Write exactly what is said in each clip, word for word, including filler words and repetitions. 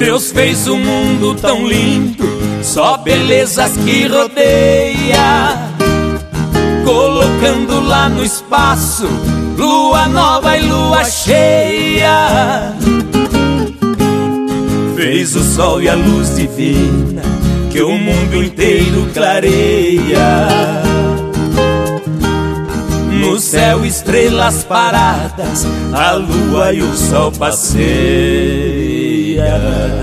Deus fez o mundo tão lindo, só belezas que rodeia, colocando lá no espaço lua nova e lua cheia. Fez o sol e a luz divina que o mundo inteiro clareia. No céu estrelas paradas, a lua e o sol passeia.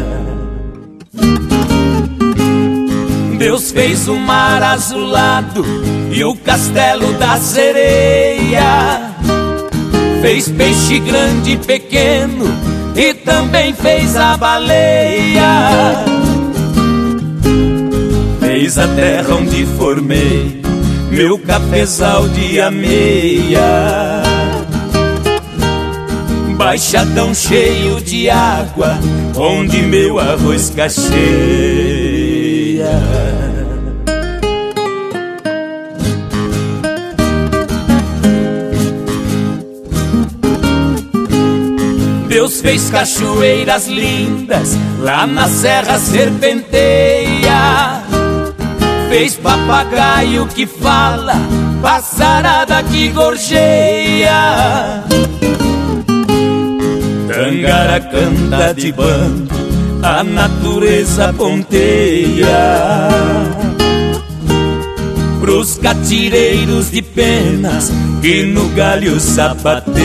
Deus fez o mar azulado e o castelo da sereia. Fez peixe grande e pequeno e também fez a baleia. Fez a terra onde formei meu cafezal de ameia, baixadão cheio de água onde meu arroz cacheia. Deus fez cachoeiras lindas lá na serra serpenteia. Fez papagaio que fala, passarada que gorjeia. Tangara canta de bando, a natureza ponteia. Pros catireiros de penas que no galho sapateia.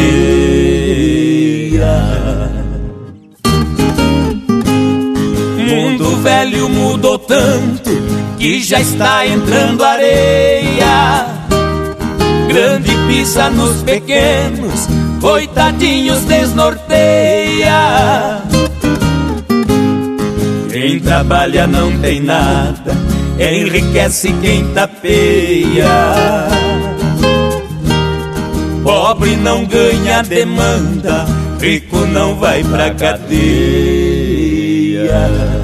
Mundo velho mudou tanto que já está entrando areia. Grande pisa nos pequenos, coitadinhos desnorteia. Quem trabalha não tem nada, enriquece quem tapeia. Pobre não ganha demanda, rico não vai pra cadeia.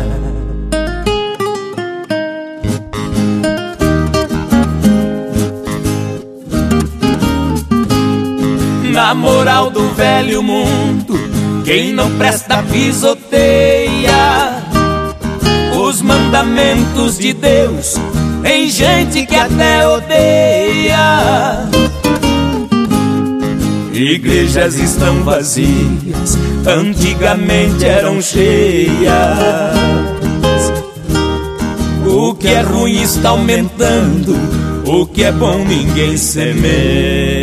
Na moral do velho mundo, quem não presta pisoteia os mandamentos de Deus. Tem gente que até odeia. Igrejas estão vazias, antigamente eram cheias. O que é ruim está aumentando, o que é bom ninguém semeia.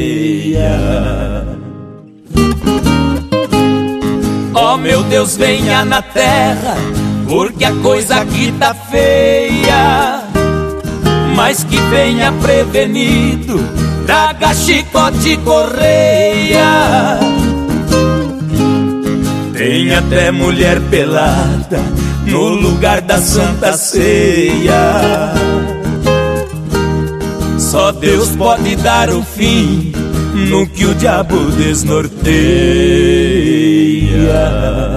Oh meu Deus, venha na terra, porque a coisa aqui tá feia. Mas que venha prevenido, traga chicote e correia. Tem até mulher pelada no lugar da Santa Ceia. Só Deus pode dar o fim no que o diabo desnorteia.